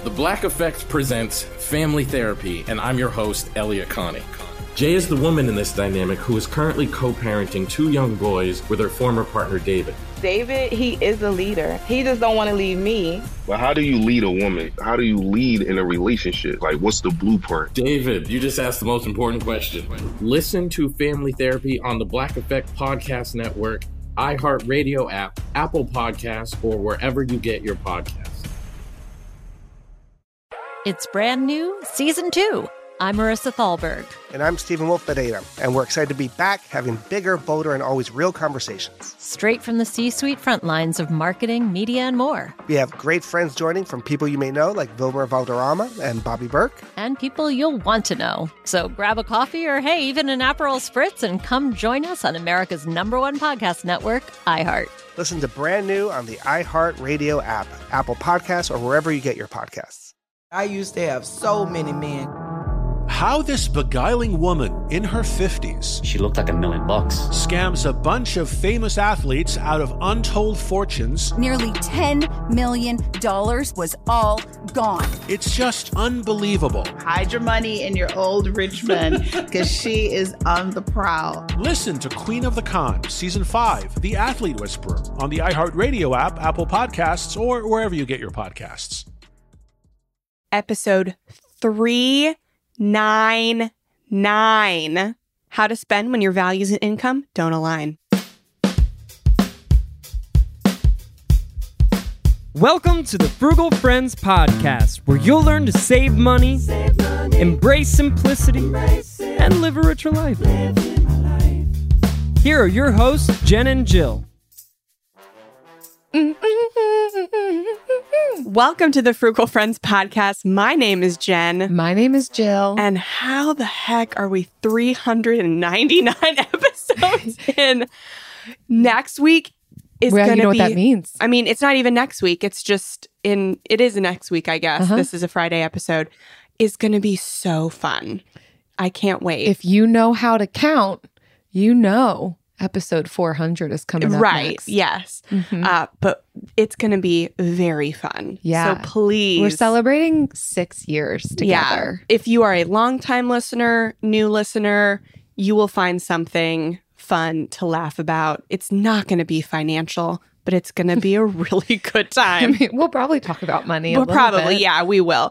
The Black Effect presents Family Therapy, and I'm your host, Elliot Connie. Jay is the woman in this dynamic who is currently co-parenting 2 young boys with her former partner, David. David, he is a leader. He just don't want to leave me. But how do you lead a woman? How do you lead in a relationship? Like, what's the blueprint? David, you just asked the most important question. Listen to Family Therapy on the Black Effect Podcast Network, iHeartRadio app, Apple Podcasts, or wherever you get your podcasts. It's brand new, Season 2. I'm Marissa Thalberg. And I'm Stephen Wolf Bedeta, and we're excited to be back having bigger, bolder, and always real conversations. Straight from the C-suite front lines of marketing, media, and more. We have great friends joining from people you may know, like Wilmer Valderrama and Bobby Burke. And people you'll want to know. So grab a coffee or, hey, even an Aperol Spritz and come join us on America's #1 podcast network, iHeart. Listen to brand new on the iHeartRadio app, Apple Podcasts, or wherever you get your podcasts. I used to have so many men. How this beguiling woman in her 50s, she looked like $1 million, scams a bunch of famous athletes out of untold fortunes. Nearly $10 million was all gone. It's just unbelievable. Hide your money in your old rich man, because she is on the prowl. Listen to Queen of the Con, Season 5, The Athlete Whisperer, on the iHeartRadio app, Apple Podcasts, or wherever you get your podcasts. Episode 399. How to spend when your values and income don't align. Welcome to the Frugal Friends Podcast, where you'll learn to save money, embrace simplicity, and live a richer life. Here are your hosts, Jen and Jill. Welcome to the Frugal Friends Podcast. My name is Jen. My name is Jill. And how the heck are we 399 episodes in? Next week is going to be... you know what that means. I mean, it's not even next week. It's just in... It is next week, I guess. This is a Friday episode. It's going to be so fun. I can't wait. If you know how to count, you know episode 400 is coming up next. Yes. But it's going to be very fun. Yeah. So please. We're celebrating 6 years together. Yeah. If you are a longtime listener, new listener, you will find something fun to laugh about. It's not going to be financial, but it's going to be a really good time. I mean, we'll probably talk about money a little bit. Yeah, we will.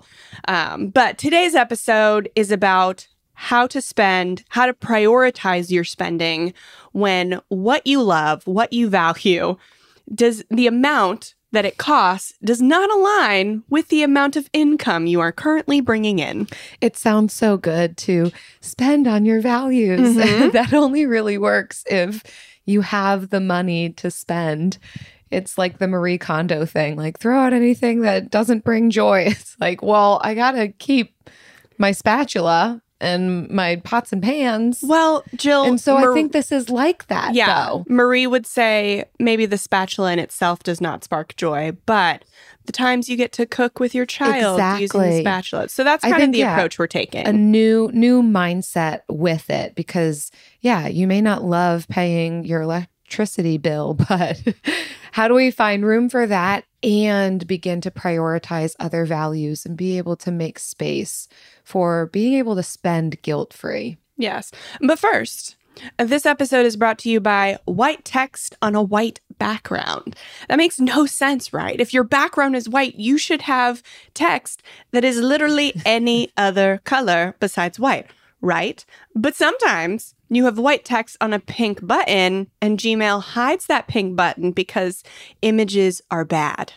But today's episode is about how to spend, how to prioritize your spending when what you love, what you value, does the amount that it costs does not align with the amount of income you are currently bringing in. It sounds so good to spend on your values. That only really works if you have the money to spend. It's like the Marie Kondo thing, like throw out anything that doesn't bring joy. It's like, well, I gotta keep my spatula and my pots and pans. Well, Jill... And so I think this is like that, though. Marie would say maybe the spatula in itself does not spark joy, but the times you get to cook with your child using the spatula. So that's kind of the approach we're taking. A new mindset with it because, you may not love paying your electricity bill, but how do we find room for that and begin to prioritize other values and be able to make space for being able to spend guilt-free? Yes. But first, this episode is brought to you by white text on a white background. That makes no sense, right? If your background is white, you should have text that is literally any other color besides white, right? But sometimes you have white text on a pink button and Gmail hides that pink button because images are bad.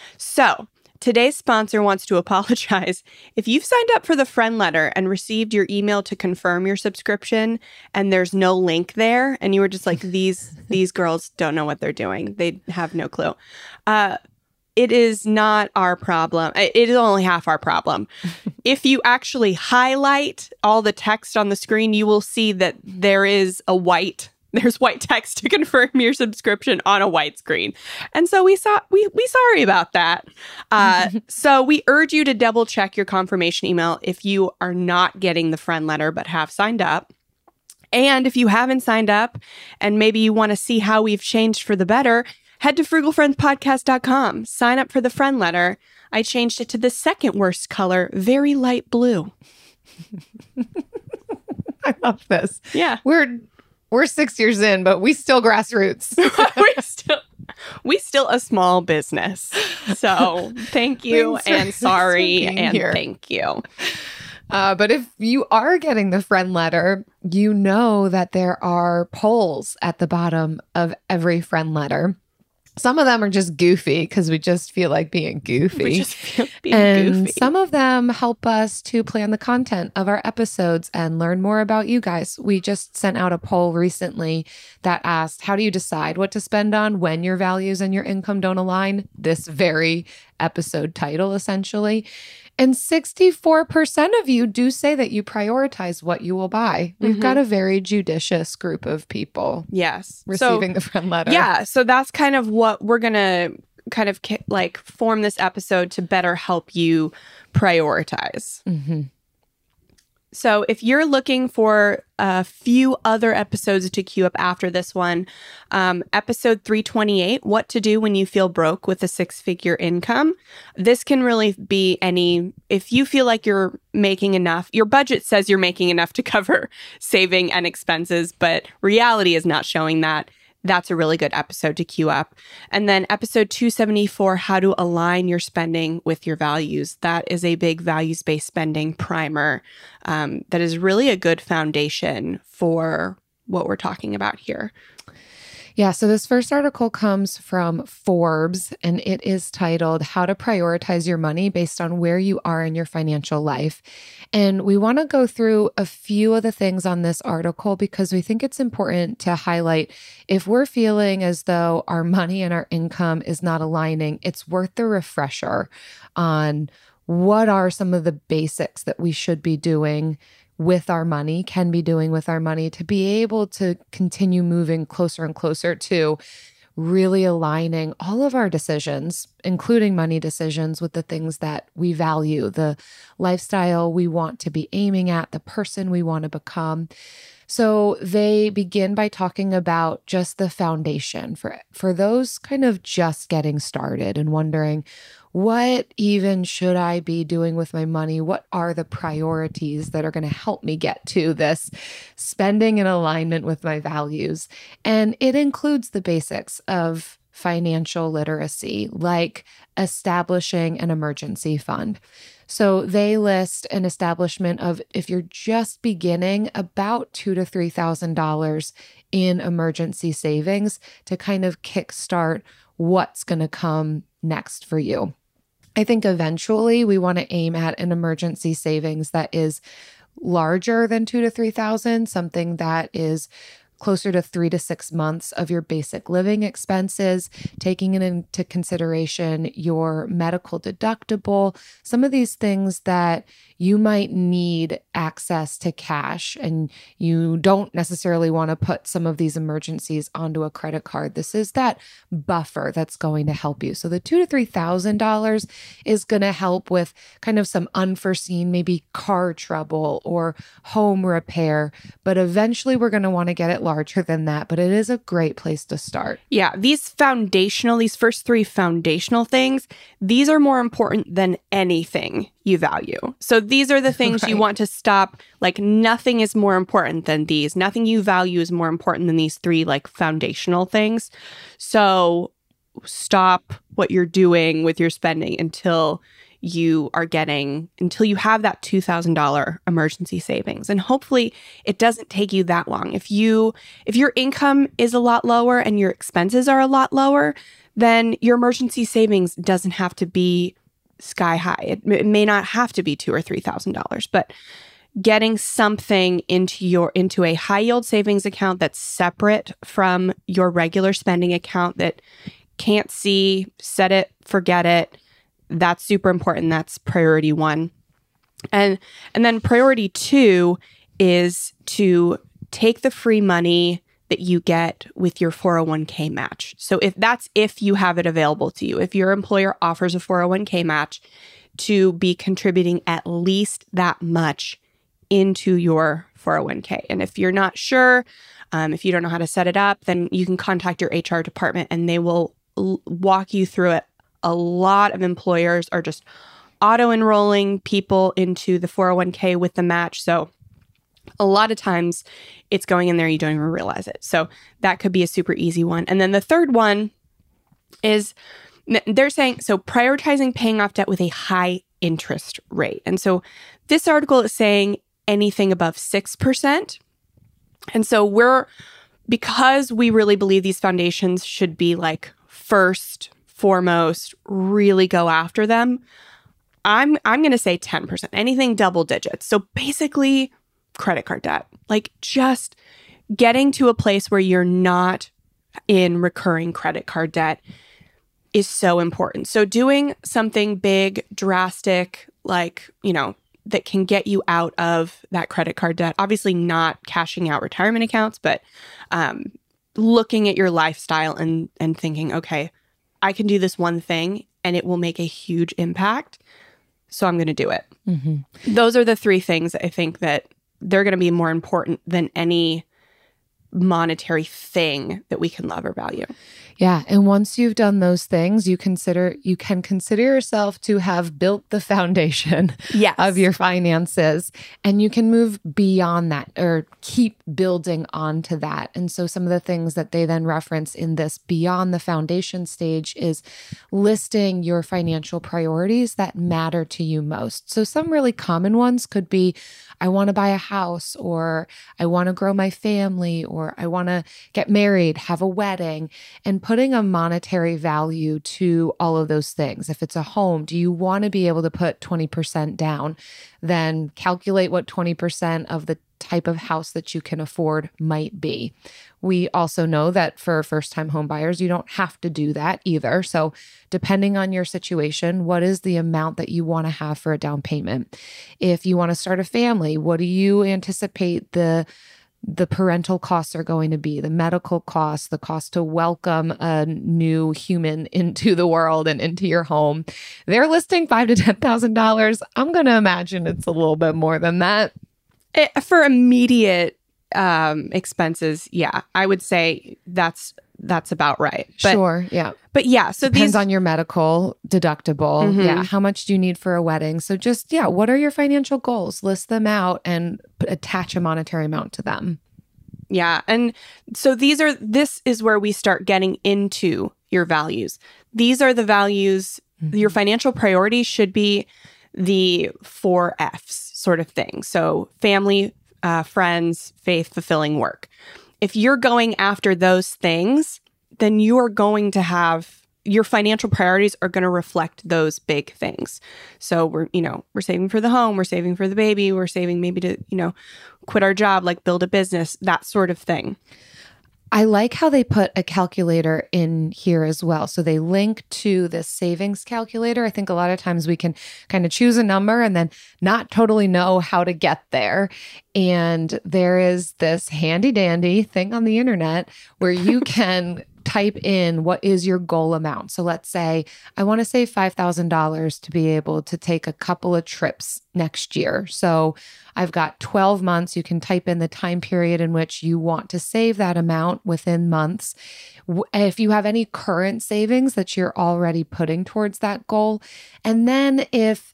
So today's sponsor wants to apologize. If you've signed up for the friend letter and received your email to confirm your subscription and there's no link there and you were just like, these girls don't know what they're doing. They have no clue. It is not our problem. It is only half our problem. If you actually highlight all the text on the screen, you will see that there's white text to confirm your subscription on a white screen. And so we sorry about that. So we urge you to double check your confirmation email if you are not getting the friend letter but have signed up. And if you haven't signed up and maybe you want to see how we've changed for the better, head to frugalfriendspodcast.com, sign up for the friend letter. I changed it to the second worst color, very light blue. I love this. Yeah. We're 6 years in, but we still grassroots. we still a small business. So thank you and sorry and thank you. But if you are getting the friend letter, you know that there are polls at the bottom of every friend letter. Some of them are just goofy because we just feel like being goofy. And some of them help us to plan the content of our episodes and learn more about you guys. We just sent out a poll recently that asked, how do you decide what to spend on when your values and your income don't align? This very episode title, essentially. And 64% of you do say that you prioritize what you will buy. We've got a very judicious group of people. Yes. Receiving the friend letter. Yeah. So that's kind of what we're going to kind of like form this episode to better help you prioritize. Mm-hmm. So if you're looking for a few other episodes to queue up after this one, episode 328, What to Do When You Feel Broke with a Six-Figure Income. This can really be if you feel like you're making enough, your budget says you're making enough to cover saving and expenses, but reality is not showing that. That's a really good episode to queue up. And then episode 274, How to Align Your Spending with Your Values. That is a big values-based spending primer that is really a good foundation for what we're talking about here. Yeah, so this first article comes from Forbes, and it is titled, How to Prioritize Your Money Based on Where You Are in Your Financial Life. And we want to go through a few of the things on this article because we think it's important to highlight if we're feeling as though our money and our income is not aligning, it's worth the refresher on what are some of the basics that we should be doing with our money, can be doing with our money to be able to continue moving closer and closer to really aligning all of our decisions, including money decisions, with the things that we value, the lifestyle we want to be aiming at, the person we want to become. So they begin by talking about just the foundation for those kind of just getting started and wondering, what even should I be doing with my money? What are the priorities that are going to help me get to this spending in alignment with my values? And it includes the basics of financial literacy, like establishing an emergency fund. So they list an establishment of, if you're just beginning, about $2,000 to $3,000 in emergency savings to kind of kickstart what's going to come next for you. I think eventually we want to aim at an emergency savings that is larger than $2,000 to $3,000, something that is closer to 3 to 6 months of your basic living expenses, taking into consideration your medical deductible, some of these things that you might need access to cash and you don't necessarily want to put some of these emergencies onto a credit card. This is that buffer that's going to help you. So the $2,000 to $3,000 is going to help with kind of some unforeseen, maybe car trouble or home repair, but eventually we're going to want to get it larger than that, but it is a great place to start. Yeah, these first three foundational things, these are more important than anything you value. So these are the things you want to stop. Like, nothing is more important than these. Nothing you value is more important than these three, like, foundational things. So stop what you're doing with your spending until you have that $2,000 emergency savings. And hopefully it doesn't take you that long. If your income is a lot lower and your expenses are a lot lower, then your emergency savings doesn't have to be sky high. It may not have to be $2,000 or $3,000, but getting something into a high yield savings account that's separate from your regular spending account that can't see, set it, forget it. That's super important. That's priority 1. And then priority 2 is to take the free money that you get with your 401k match. So if you have it available to you, if your employer offers a 401k match, to be contributing at least that much into your 401k. And if you're not sure, if you don't know how to set it up, then you can contact your HR department and they will walk you through it a lot of employers are just auto-enrolling people into the 401k with the match. So a lot of times it's going in there, you don't even realize it. So that could be a super easy one. And then the third one is they're saying, so prioritizing paying off debt with a high interest rate. And so this article is saying anything above 6%. And so because we really believe these foundations should be like first, foremost, really go after them, I'm going to say 10%, anything double digits. So basically credit card debt, like just getting to a place where you're not in recurring credit card debt is so important. So doing something big, drastic, like, that can get you out of that credit card debt, obviously not cashing out retirement accounts, but looking at your lifestyle and thinking, okay, I can do this one thing and it will make a huge impact. So I'm going to do it. Mm-hmm. Those are the three things I think that they're going to be more important than any monetary thing that we can love or value. Yeah. And once you've done those things, you can consider yourself to have built the foundation of your finances, and you can move beyond that or keep building onto that. And so some of the things that they then reference in this beyond the foundation stage is listing your financial priorities that matter to you most. So some really common ones could be, I want to buy a house, or I want to grow my family, or I want to get married, have a wedding, and putting a monetary value to all of those things. If it's a home, do you want to be able to put 20% down? Then calculate what 20% of the type of house that you can afford might be. We also know that for first-time home buyers, you don't have to do that either. So depending on your situation, what is the amount that you want to have for a down payment? If you want to start a family, what do you anticipate the parental costs are going to be, the medical costs, the cost to welcome a new human into the world and into your home? They're listing $5,000 to $10,000. I'm going to imagine it's a little bit more than that. For immediate expenses, yeah, I would say that's about right. But, sure, yeah. But yeah, so depends on your medical deductible. Mm-hmm. Yeah, how much do you need for a wedding? So just, what are your financial goals? List them out and attach a monetary amount to them. Yeah, and so this is where we start getting into your values. These are the values, your financial priorities should be the 4 Fs sort of thing. So family, friends, faith, fulfilling work. If you're going after those things, then you are going to have your financial priorities are going to reflect those big things. So we're saving for the home, we're saving for the baby, we're saving maybe to, quit our job, like build a business, that sort of thing. I like how they put a calculator in here as well. So they link to this savings calculator. I think a lot of times we can kind of choose a number and then not totally know how to get there. And there is this handy dandy thing on the internet where you can type in what is your goal amount. So let's say I want to save $5,000 to be able to take a couple of trips next year. So I've got 12 months. You can type in the time period in which you want to save that amount within months. If you have any current savings that you're already putting towards that goal, and then if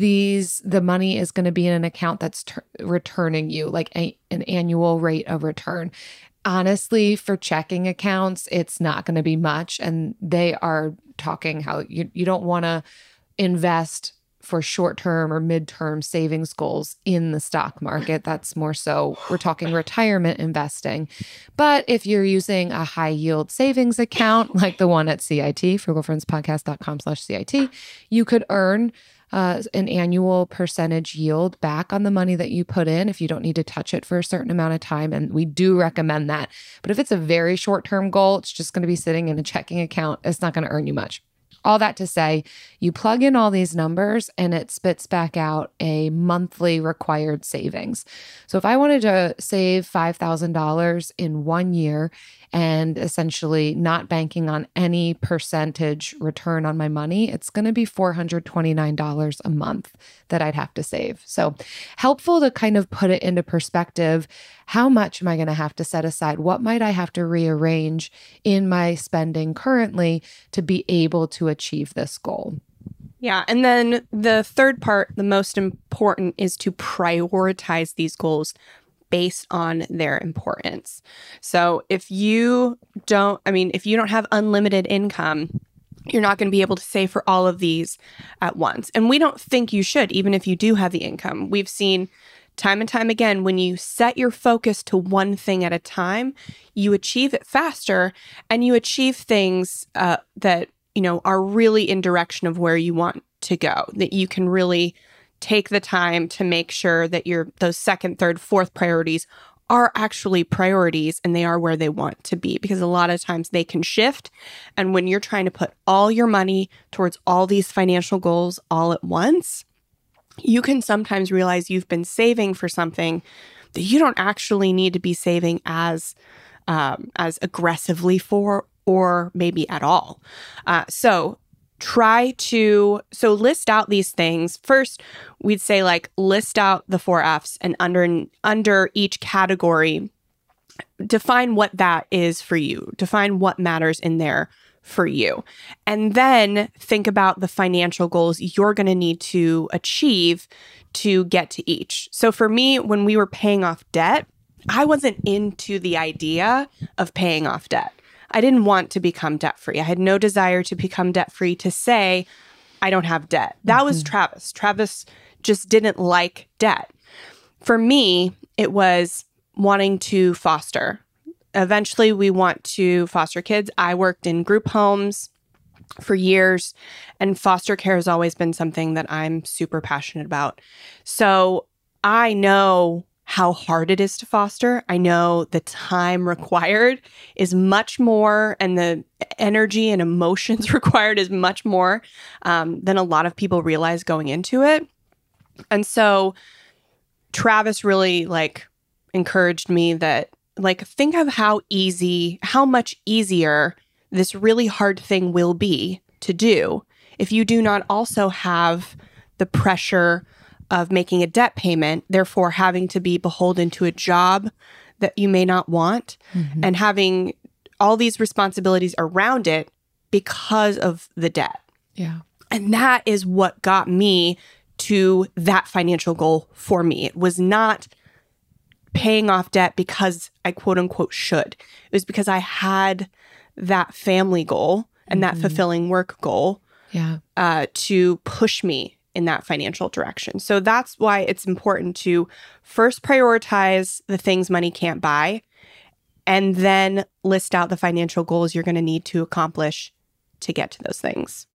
the money is going to be in an account that's returning you like an annual rate of return. Honestly, for checking accounts, it's not going to be much. And they are talking how you don't want to invest for short-term or mid-term savings goals in the stock market. That's more so, we're talking retirement investing. But if you're using a high-yield savings account, like the one at CIT, frugalfriendspodcast.com/CIT, you could earn an annual percentage yield back on the money that you put in if you don't need to touch it for a certain amount of time. And we do recommend that. But if it's a very short-term goal, it's just going to be sitting in a checking account. It's not going to earn you much. All that to say, you plug in all these numbers and it spits back out a monthly required savings. So if I wanted to save $5,000 in 1 year and essentially not banking on any percentage return on my money, it's going to be $429 a month that I'd have to save. So helpful to kind of put it into perspective how much am I going to have to set aside? What might I have to rearrange in my spending currently to be able to achieve this goal? Yeah. And then the third part, the most important, is to prioritize these goals based on their importance. So if you don't have unlimited income, you're not going to be able to save for all of these at once. And we don't think you should, even if you do have the income. We've seen time and time again, when you set your focus to one thing at a time, you achieve it faster and you achieve things that are really in direction of where you want to go, that you can really take the time to make sure that those second, third, fourth priorities are actually priorities and they are where they want to be, because a lot of times they can shift. And when you're trying to put all your money towards all these financial goals all at once, you can sometimes realize you've been saving for something that you don't actually need to be saving as aggressively for, or maybe at all. So list out these things. First, we'd say list out the 4 F's, and under each category, define what that is for you. Define what matters in there for you. And then think about the financial goals you're going to need to achieve to get to each. So for me, when we were paying off debt, I wasn't into the idea of paying off debt. I didn't want to become debt-free. I had no desire to become debt-free to say, I don't have debt. That was Travis. Travis just didn't like debt. For me, it was wanting to foster. Eventually, we want to foster kids. I worked in group homes for years, and foster care has always been something that I'm super passionate about. So I know how hard it is to foster. I know the time required is much more, and the energy and emotions required is much more than a lot of people realize going into it. And so Travis really encouraged me that think of how much easier this really hard thing will be to do if you do not also have the pressure of making a debt payment, therefore having to be beholden to a job that you may not want, and having all these responsibilities around it because of the debt. Yeah. And that is what got me to that financial goal for me. It was not paying off debt because I quote unquote should. It was because I had that family goal and that fulfilling work goal to push me in that financial direction. So that's why it's important to first prioritize the things money can't buy, and then list out the financial goals you're going to need to accomplish to get to those things.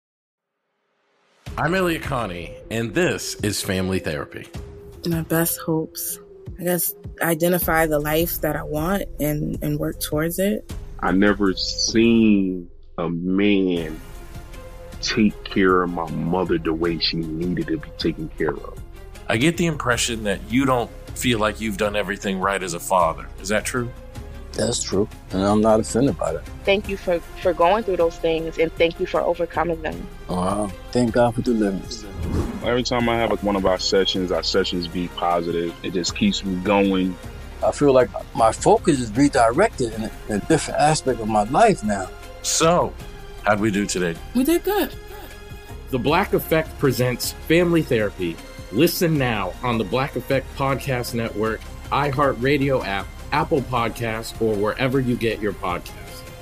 I'm Elliot Connie, and this is Family Therapy. My best hopes, I guess, identify the life that I want and work towards it. I never seen a man take care of my mother the way she needed to be taken care of. I get the impression that you don't feel like you've done everything right as a father. Is that true? That's true, and I'm not offended by that. Thank you for going through those things, and thank you for overcoming them. Wow. Thank God for deliverance. Every time I have one of our sessions be positive. It just keeps me going. I feel like my focus is redirected in a different aspect of my life now. So, how'd we do today? We did good. The Black Effect presents Family Therapy. Listen now on the Black Effect Podcast Network, iHeartRadio app, Apple Podcasts, or wherever you get your podcasts.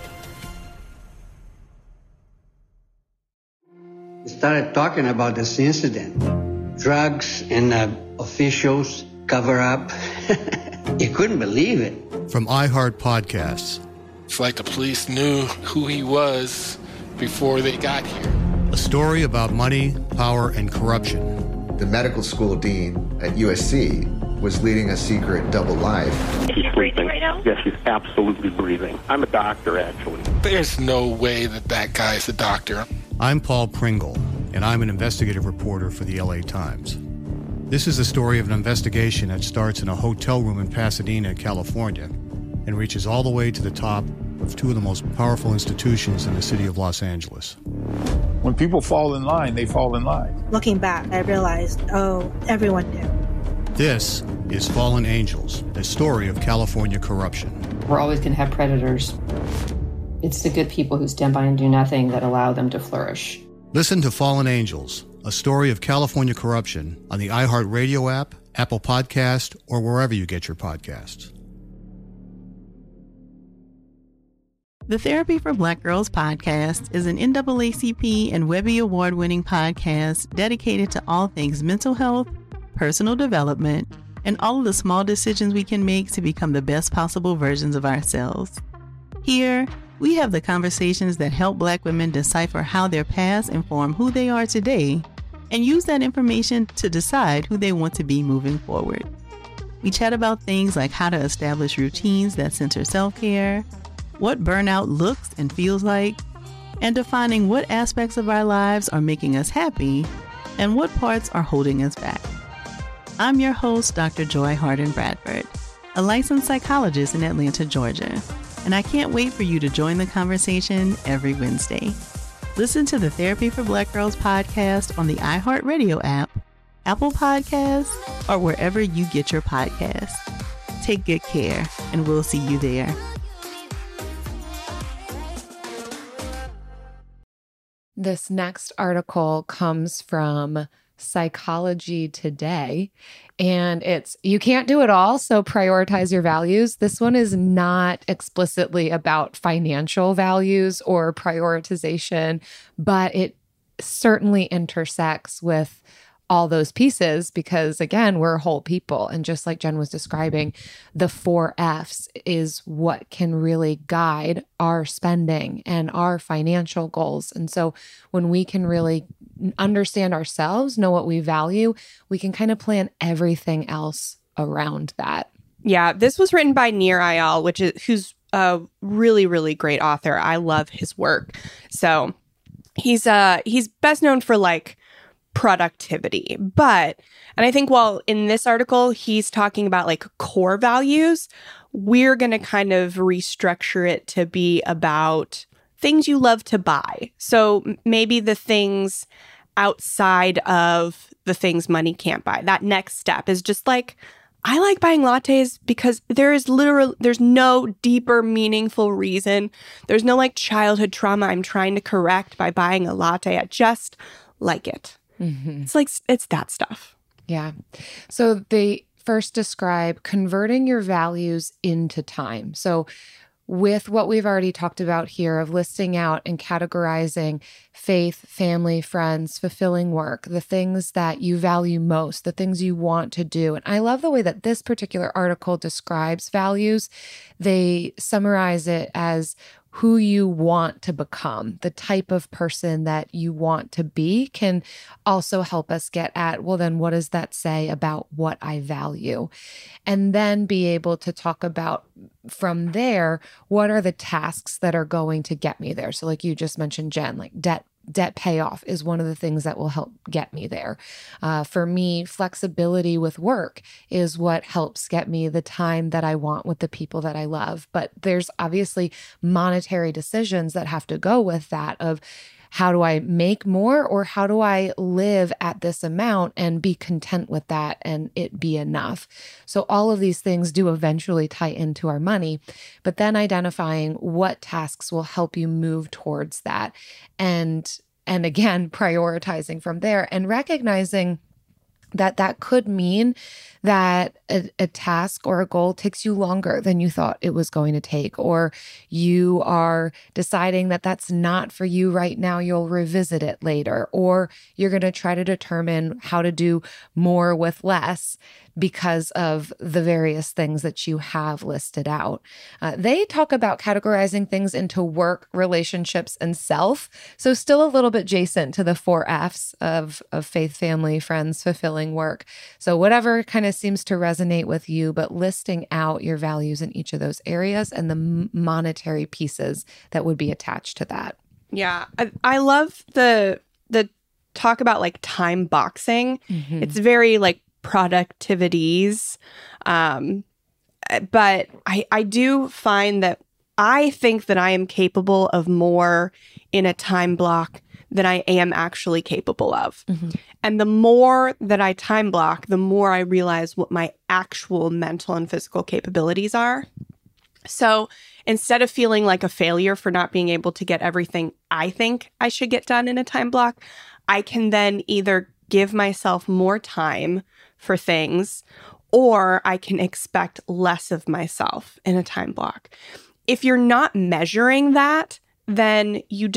We started talking about this incident. Drugs and officials cover up. You couldn't believe it. From iHeart Podcasts. It's like the police knew who he was before they got here. A story about money, power, and corruption. The medical school dean at USC was leading a secret double life. She's breathing right now? Yes, she's absolutely breathing. I'm a doctor, actually. There's no way that guy's a doctor. I'm Paul Pringle, and I'm an investigative reporter for the LA Times. This is the story of an investigation that starts in a hotel room in Pasadena, California, and reaches all the way to the top of two of the most powerful institutions in the city of Los Angeles. When people fall in line, they fall in line. Looking back, I realized, everyone knew. This is Fallen Angels, a story of California corruption. We're always going to have predators. It's the good people who stand by and do nothing that allow them to flourish. Listen to Fallen Angels, a story of California corruption on the iHeartRadio app, Apple Podcast, or wherever you get your podcasts. The Therapy for Black Girls podcast is an NAACP and Webby Award-winning podcast dedicated to all things mental health, personal development, and all of the small decisions we can make to become the best possible versions of ourselves. Here, we have the conversations that help Black women decipher how their past inform who they are today and use that information to decide who they want to be moving forward. We chat about things like how to establish routines that center self-care, what burnout looks and feels like, and defining what aspects of our lives are making us happy and what parts are holding us back. I'm your host, Dr. Joy Harden Bradford, a licensed psychologist in Atlanta, Georgia, and I can't wait for you to join the conversation every Wednesday. Listen to the Therapy for Black Girls podcast on the iHeartRadio app, Apple Podcasts, or wherever you get your podcasts. Take good care, and we'll see you there. This next article comes from Psychology Today, and it's "You can't do it all, so prioritize your values." This one is not explicitly about financial values or prioritization, but it certainly intersects with all those pieces because, again, we're whole people. And just like Jen was describing, the 4 F's is what can really guide our spending and our financial goals. And so when we can really understand ourselves, know what we value, we can kind of plan everything else around that. Yeah, this was written by Nir Eyal, who's a really, really great author. I love his work. So he's best known for like productivity. And I think while in this article, he's talking about like core values, we're going to kind of restructure it to be about things you love to buy. So maybe the things outside of the things money can't buy. That next step is just like, I like buying lattes because there's no deeper, meaningful reason. There's no like childhood trauma I'm trying to correct by buying a latte. I just like it. Mm-hmm. It's that stuff. Yeah. So they first describe converting your values into time. So with what we've already talked about here of listing out and categorizing faith, family, friends, fulfilling work, the things that you value most, the things you want to do. And I love the way that this particular article describes values. They summarize it as who you want to become, the type of person that you want to be can also help us get at, well, then what does that say about what I value? And then be able to talk about from there, what are the tasks that are going to get me there? So like you just mentioned, Jen, like debt payoff is one of the things that will help get me there. For me, flexibility with work is what helps get me the time that I want with the people that I love. But there's obviously monetary decisions that have to go with that of how do I make more or how do I live at this amount and be content with that and it be enough? So all of these things do eventually tie into our money, but then identifying what tasks will help you move towards that. And again, prioritizing from there and recognizing that could mean that a task or a goal takes you longer than you thought it was going to take, or you are deciding that that's not for you right now, you'll revisit it later, or you're going to try to determine how to do more with less because of the various things that you have listed out. They talk about categorizing things into work, relationships, and self. So still a little bit adjacent to the 4 F's of faith, family, friends, fulfilling work. So whatever kind of seems to resonate with you, but listing out your values in each of those areas and the monetary pieces that would be attached to that. Yeah. I love the talk about like time boxing. Mm-hmm. It's very like productivities. But I do find that I think that I am capable of more in a time block than I am actually capable of. And the more that I time block, the more I realize what my actual mental and physical capabilities are. So instead of feeling like a failure for not being able to get everything I think I should get done in a time block, I can then either give myself more time for things, or I can expect less of myself in a time block. If you're not measuring that, then you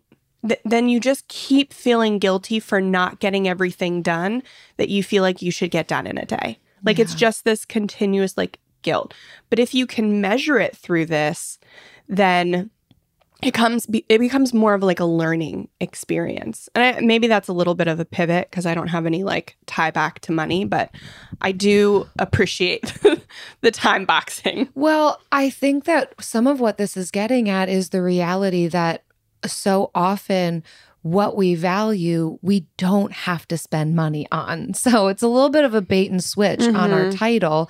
just keep feeling guilty for not getting everything done that you feel like you should get done in a day. Like it's just this continuous like guilt. But if you can measure it through this, then it becomes more of like a learning experience. And maybe that's a little bit of a pivot because I don't have any like tie back to money, but I do appreciate the time boxing. Well, I think that some of what this is getting at is the reality that so often what we value, we don't have to spend money on. So it's a little bit of a bait and switch on our title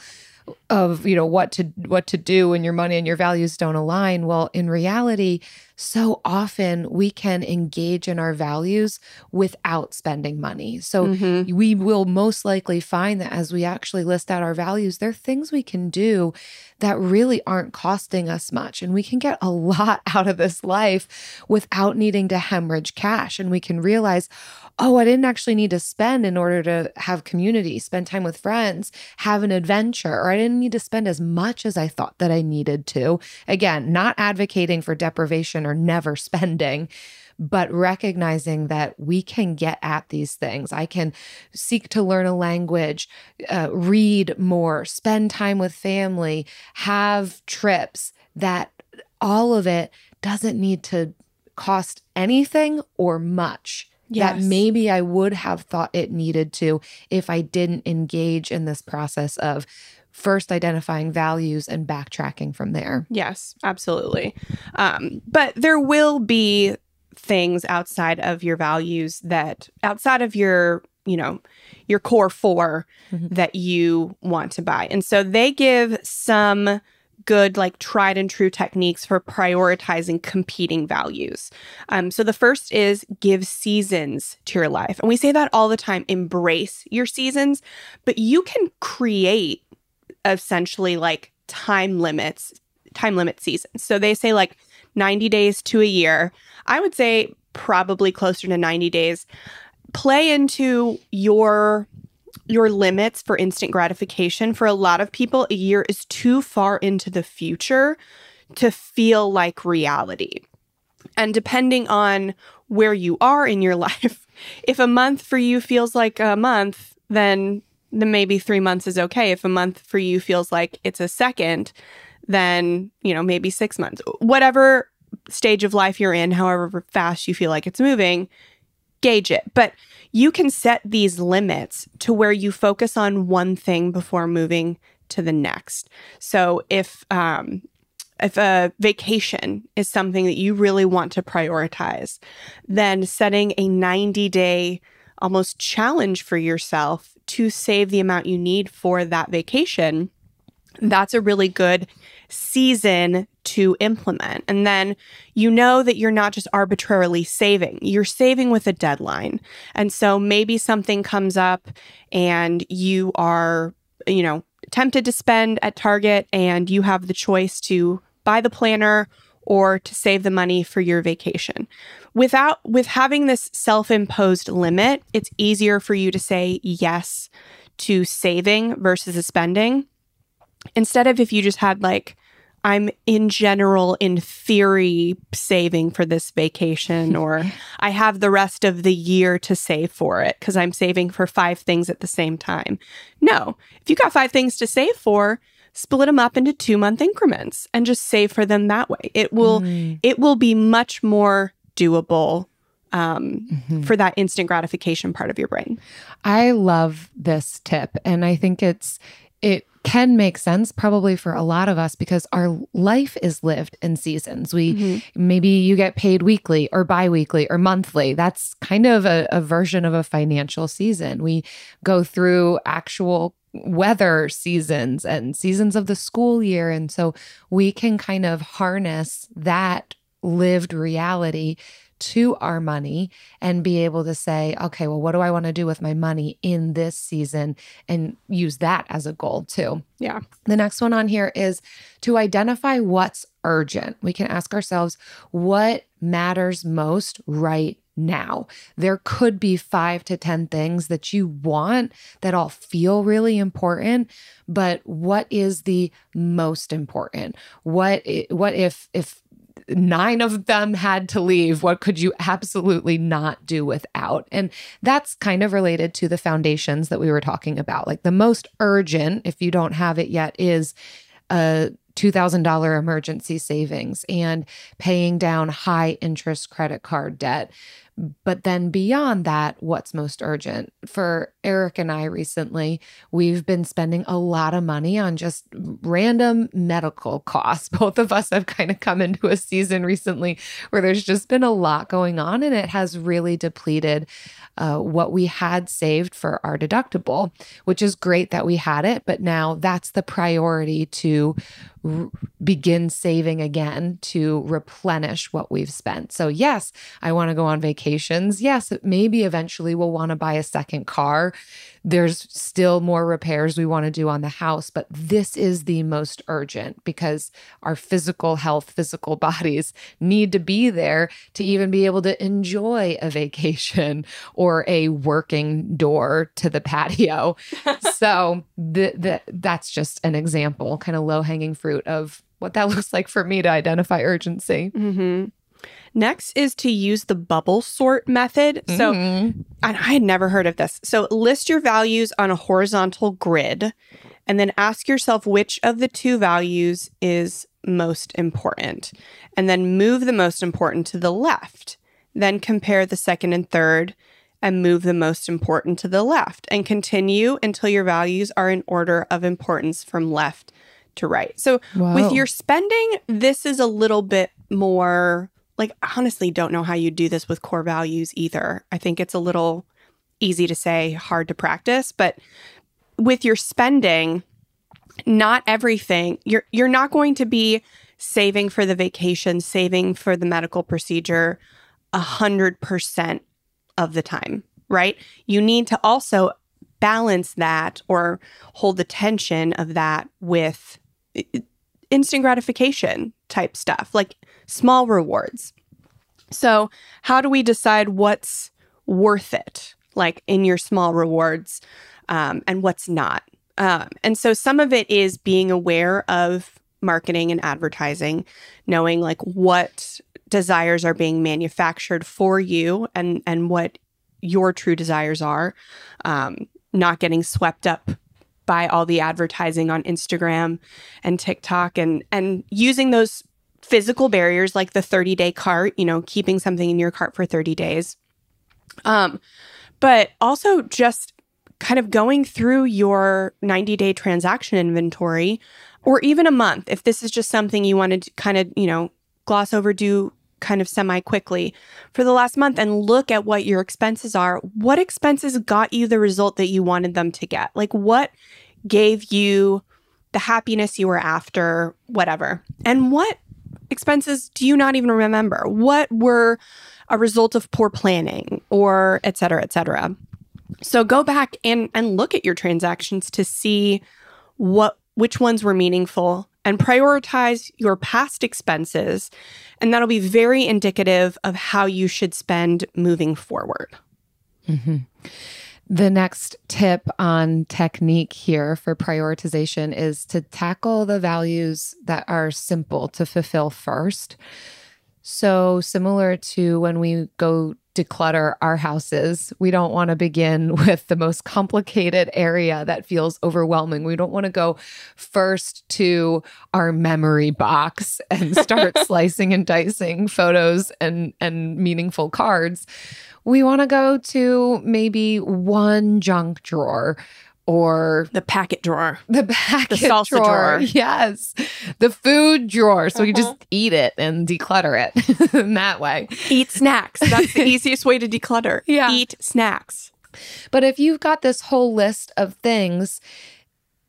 of, you know, what to do when your money and your values don't align. Well, in reality, so often we can engage in our values without spending money. So we will most likely find that as we actually list out our values, there are things we can do that really aren't costing us much. And we can get a lot out of this life without needing to hemorrhage cash. And we can realize, oh, I didn't actually need to spend in order to have community, spend time with friends, have an adventure, or I didn't need to spend as much as I thought that I needed to. Again, not advocating for deprivation or never spending, but recognizing that we can get at these things. I can seek to learn a language, read more, spend time with family, have trips, that all of it doesn't need to cost anything or much. That maybe I would have thought it needed to if I didn't engage in this process of first identifying values and backtracking from there. Yes, absolutely. But there will be things outside of your values that outside of your, you know, your core four that you want to buy. And so they give some good, like tried and true techniques for prioritizing competing values. So the first is give seasons to your life. And we say that all the time, embrace your seasons, but you can create essentially like time limit seasons. So they say like 90 days to a year. I would say probably closer to 90 days. Play into your limits for instant gratification. For a lot of people, a year is too far into the future to feel like reality. And depending on where you are in your life, if a month for you feels like a month, then maybe 3 months is okay. If a month for you feels like it's a second, then, you know, maybe 6 months. Whatever stage of life you're in, however fast you feel like it's moving, gauge it. But you can set these limits to where you focus on one thing before moving to the next. So if a vacation is something that you really want to prioritize, then setting a 90-day almost challenge for yourself to save the amount you need for that vacation, that's a really good season to implement. And then you know that you're not just arbitrarily saving, you're saving with a deadline. And so maybe something comes up and you are, you know, tempted to spend at Target and you have the choice to buy the planner or to save the money for your vacation. With having this self-imposed limit, it's easier for you to say yes to saving versus spending. Instead of if you just had like, I'm in general, in theory, saving for this vacation, or I have the rest of the year to save for it because I'm saving for 5 things at the same time. No, if you got 5 things to save for, split them up into 2-month increments and just save for them that way. It will be much more doable for that instant gratification part of your brain. I love this tip, and I think it can make sense probably for a lot of us because our life is lived in seasons. Maybe you get paid weekly or biweekly or monthly. That's kind of a version of a financial season. We go through actual weather seasons and seasons of the school year. And so we can kind of harness that lived reality to our money and be able to say, okay, well, what do I want to do with my money in this season, and use that as a goal too. Yeah. The next one on here is to identify what's urgent. We can ask ourselves, what matters most right now? There could be 5 to 10 things that you want that all feel really important, but what is the most important? What if 9 of them had to leave? What could you absolutely not do without? And that's kind of related to the foundations that we were talking about. Like the most urgent, if you don't have it yet, is a $2,000 emergency savings and paying down high interest credit card debt. But then beyond that, what's most urgent? For Eric and I recently, we've been spending a lot of money on just random medical costs. Both of us have kind of come into a season recently where there's just been a lot going on, and it has really depleted what we had saved for our deductible, which is great that we had it. But now that's the priority, to begin saving again to replenish what we've spent. So yes, I want to go on vacations. Yes, maybe eventually we'll want to buy a second car. There's still more repairs we want to do on the house, but this is the most urgent because our physical health, physical bodies need to be there to even be able to enjoy a vacation or a working door to the patio. So that's just an example, kind of low-hanging fruit of what that looks like for me to identify urgency. Mm-hmm. Next is to use the bubble sort method. So and I had never heard of this. So list your values on a horizontal grid and then ask yourself which of the 2 values is most important. And then move the most important to the left. Then compare the second and third and move the most important to the left. And continue until your values are in order of importance from left to right. So with your spending, this is a little bit more... Like, I honestly don't know how you do this with core values either. I think it's a little easy to say, hard to practice. But with your spending, not everything, you're not going to be saving for the vacation, saving for the medical procedure 100% of the time, right? You need to also balance that or hold the tension of that with instant gratification type stuff, like small rewards. So how do we decide what's worth it, like in your small rewards, and what's not? And so some of it is being aware of marketing and advertising, knowing like what desires are being manufactured for you and what your true desires are, not getting swept up by all the advertising on Instagram and TikTok, and using those physical barriers like the 30-day cart, keeping something in your cart for 30 days. But also just kind of going through your 90-day transaction inventory, or even a month, if this is just something you want to kind of, gloss over, do kind of semi-quickly for the last month, and look at what your expenses are. What expenses got you the result that you wanted them to get? Like, what gave you the happiness you were after, whatever. And what expenses do you not even remember? What were a result of poor planning, or et cetera, et cetera? So go back and look at your transactions to see which ones were meaningful, and prioritize your past expenses. And that'll be very indicative of how you should spend moving forward. Mm-hmm. The next tip on technique here for prioritization is to tackle the values that are simple to fulfill first. So similar to when we go declutter our houses, we don't want to begin with the most complicated area that feels overwhelming. We don't want to go first to our memory box and start slicing and dicing photos and meaningful cards. We want to go to maybe one junk drawer, or the packet drawer, the salsa drawer. Yes. The food drawer. So you just eat it and declutter it in that way. Eat snacks. That's the easiest way to declutter. Yeah. Eat snacks. But if you've got this whole list of things,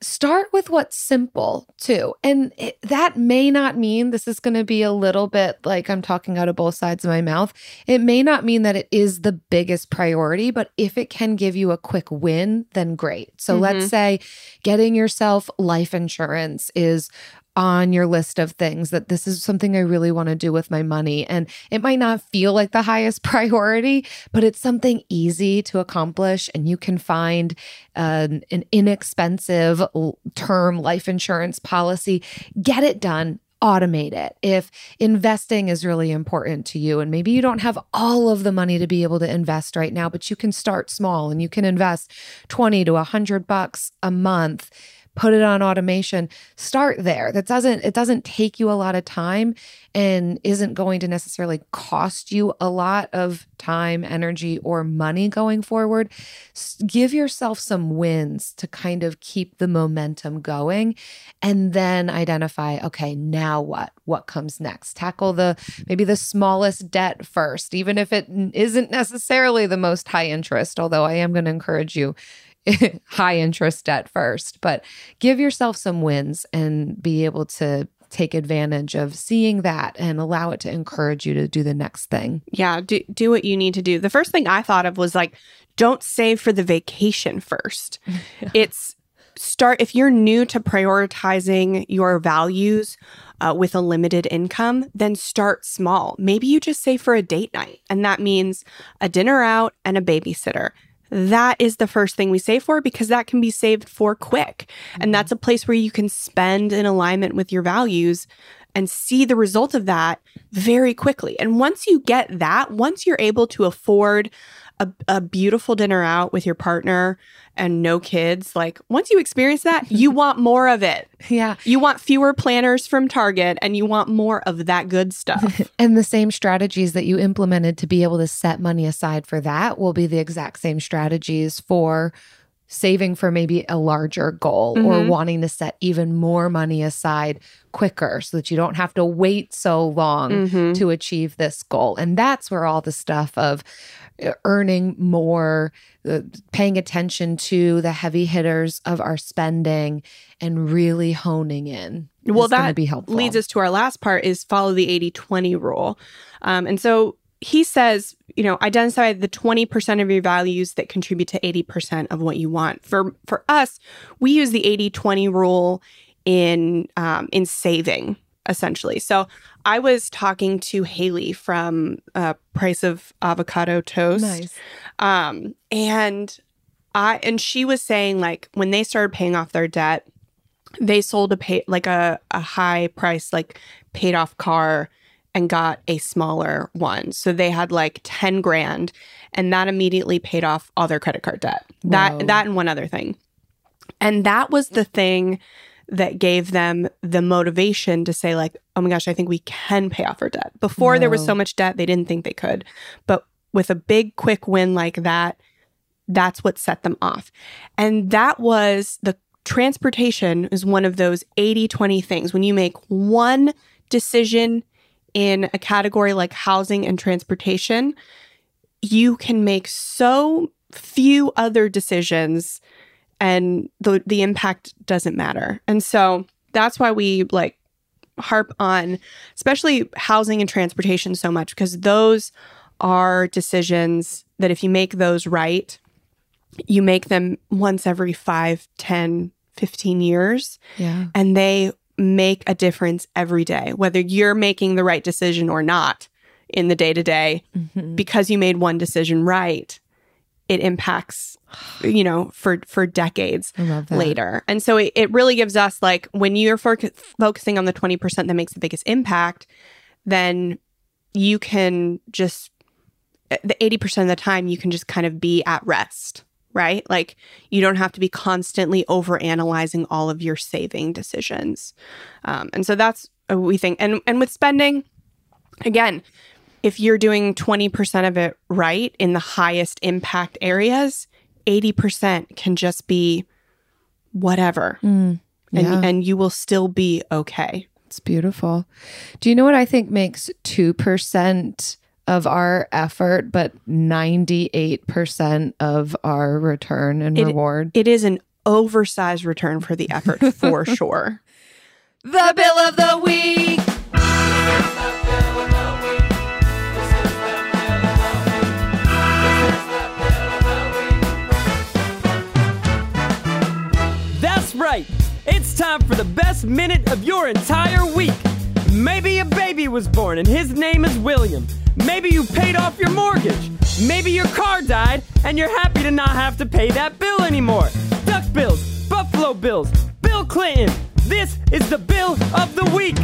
start with what's simple too. And that may not mean, this is going to be a little bit like I'm talking out of both sides of my mouth. It may not mean that it is the biggest priority, but if it can give you a quick win, then great. So let's say getting yourself life insurance is on your list of things, that this is something I really want to do with my money. And it might not feel like the highest priority, but it's something easy to accomplish. And you can find an inexpensive term life insurance policy. Get it done. Automate it. If investing is really important to you, and maybe you don't have all of the money to be able to invest right now, but you can start small and you can invest $20 to $100 a month. Put it on automation, start there. It doesn't take you a lot of time and isn't going to necessarily cost you a lot of time, energy, or money going forward. Give yourself some wins to kind of keep the momentum and then identify, okay, now what? What comes next? Tackle maybe the smallest debt first, even if it isn't necessarily the most high interest, although I am going to encourage you high interest debt first, but give yourself some wins and be able to take advantage of seeing that and allow it to encourage you to do the next thing. Yeah, do what you need to do. The first thing I thought of was like, don't save for the vacation first. If you're new to prioritizing your values with a limited income, then start small. Maybe you just save for a date night, and that means a dinner out and a babysitter. That is the first thing we save for, because that can be saved for quick. And that's a place where you can spend in alignment with your values and see the result of that very quickly. And once you get that, once you're able to afford a beautiful dinner out with your partner and no kids, like once you experience that, you want more of it. Yeah. You want fewer planners from Target and you want more of that good stuff. And the same strategies that you implemented to be able to set money aside for that will be the exact same strategies for saving for maybe a larger goal or wanting to set even more money aside quicker so that you don't have to wait so long to achieve this goal. And that's where all the stuff of earning more, paying attention to the heavy hitters of our spending and really honing in. Well, that be helpful. Leads us to our last part, is follow the 80-20 rule. And so he says, identify the 20% of your values that contribute to 80% of what you want. For us, we use the 80-20 rule in saving, essentially. So I was talking to Haley from Price of Avocado Toast. Nice. And she was saying, like, when they started paying off their debt, they sold a high price, like paid off car and got a smaller one. So they had like 10 grand and that immediately paid off all their credit card debt. That and one other thing. And that was the thing that gave them the motivation to say, like, oh my gosh, I think we can pay off our debt. Before there was so much debt, they didn't think they could. But with a big, quick win like that, that's what set them off. And that was the transportation is one of those 80-20 things. When you make one decision in a category like housing and transportation, you can make so few other decisions and the impact doesn't matter. And so that's why we like harp on especially housing and transportation so much, because those are decisions that if you make those right, you make them once every 5, 10, 15 years. Yeah. And they make a difference every day, whether you're making the right decision or not in the day-to-day. Because you made one decision right, it impacts, for decades later. And so it really gives us, like, when you're focusing on the 20% that makes the biggest impact, then you can just, the 80% of the time, you can just kind of be at rest. Right? Like, you don't have to be constantly overanalyzing all of your saving decisions. And so that's what we think. And with spending, again, if you're doing 20% of it right in the highest impact areas, 80% can just be whatever. And you will still be okay. It's beautiful. Do you know what I think makes 2% of our effort, but 98% of our return and reward? It is an oversized return for the effort for sure. The bill of the week. That's right. It's time for the best minute of your entire week. Maybe a baby was born and his name is William. Maybe you paid off your mortgage. Maybe your car died and you're happy to not have to pay that bill anymore. Duck Bills, Buffalo Bills, Bill Clinton. This is the bill of the week.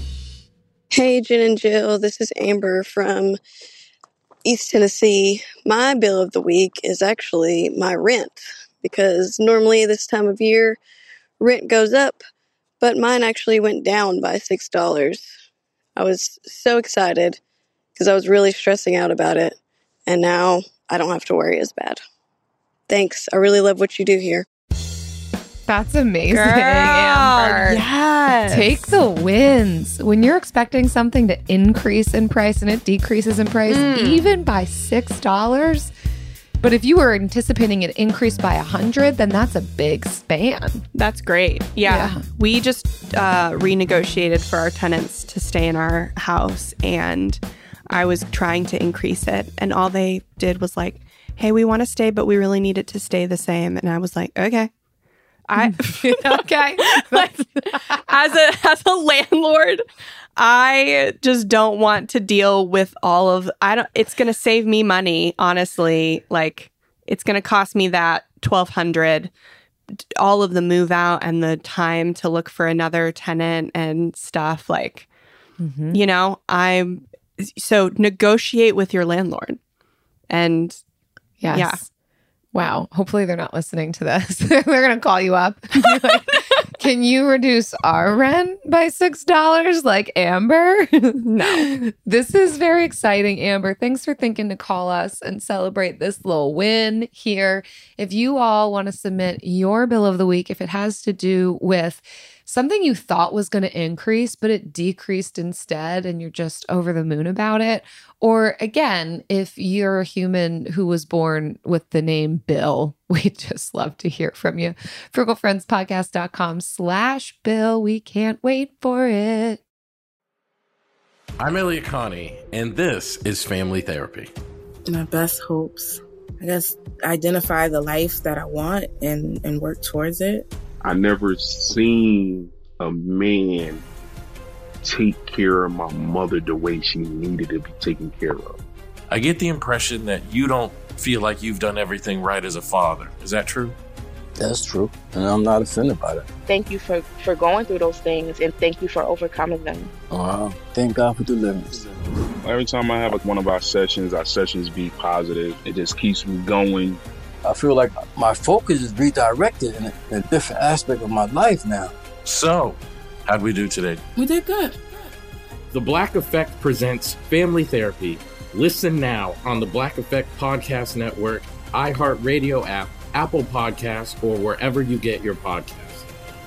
Hey, Jen and Jill. This is Amber from East Tennessee. My bill of the week is actually my rent, because normally this time of year, rent goes up, but mine actually went down by $6. I was so excited because I was really stressing out about it, and now I don't have to worry as bad. Thanks. I really love what you do here. That's amazing, Girl, Amber. yes. Take the wins. When you're expecting something to increase in price and it decreases in price, even by $6, but if you were anticipating it increase by 100, then that's a big span. That's great. Yeah. We just renegotiated for our tenants to stay in our house, and I was trying to increase it, and all they did was like, hey, we want to stay, but we really need it to stay the same. And I was like, okay. Okay. Like, as a landlord, I just don't want to deal with all of, it's going to save me money, honestly. Like, it's going to cost me that $1,200, all of the move out and the time to look for another tenant and stuff. Like, you know, so negotiate with your landlord. And yes. Yeah. Wow. Hopefully they're not listening to this. They're going to call you up and be like, can you reduce our rent by $6 like Amber? No. This is very exciting, Amber. Thanks for thinking to call us and celebrate this little win here. If you all want to submit your bill of the week, if it has to do with something you thought was going to increase, but it decreased instead, and you're just over the moon about it. Or again, if you're a human who was born with the name Bill, we'd just love to hear from you. frugalfriendspodcast.com/Bill. We can't wait for it. I'm Elliot Connie, and this is Family Therapy. My best hopes, I guess, identify the life that I want and work towards it. I never seen a man take care of my mother the way she needed to be taken care of. I get the impression that you don't feel like you've done everything right as a father. Is that true? That's true, and I'm not offended by that. Thank you for going through those things, and thank you for overcoming them. Wow. Thank God for deliverance. Every time I have one of our sessions be positive. It just keeps me going. I feel like my focus is redirected in a different aspect of my life now. So, how'd we do today? We did good. The Black Effect presents Family Therapy. Listen now on the Black Effect Podcast Network, iHeartRadio app, Apple Podcasts, or wherever you get your podcasts.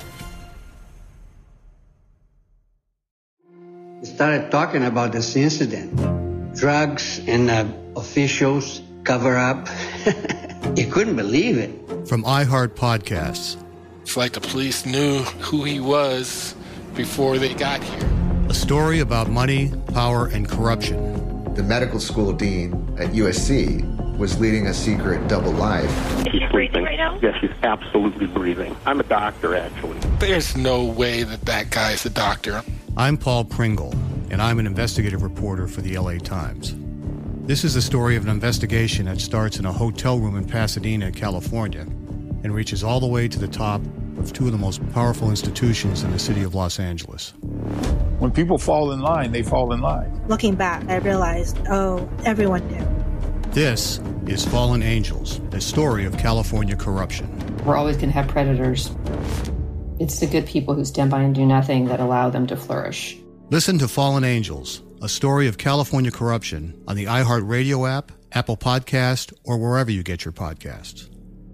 We started talking about this incident. Drugs and officials cover up. You couldn't believe it. From iHeart Podcasts. It's like the police knew who he was before they got here. A story about money, power, and corruption. The medical school dean at USC was leading a secret double life. She's breathing right now? Yes, she's absolutely breathing. I'm a doctor, actually. There's no way that guy's a doctor. I'm Paul Pringle, and I'm an investigative reporter for the LA Times. This is the story of an investigation that starts in a hotel room in Pasadena, California, and reaches all the way to the top of two of the most powerful institutions in the city of Los Angeles. When people fall in line, they fall in line. Looking back, I realized, everyone knew. This is Fallen Angels, the story of California corruption. We're always going to have predators. It's the good people who stand by and do nothing that allow them to flourish. Listen to Fallen Angels, a story of California corruption on the iHeartRadio app, Apple Podcast, or wherever you get your podcasts.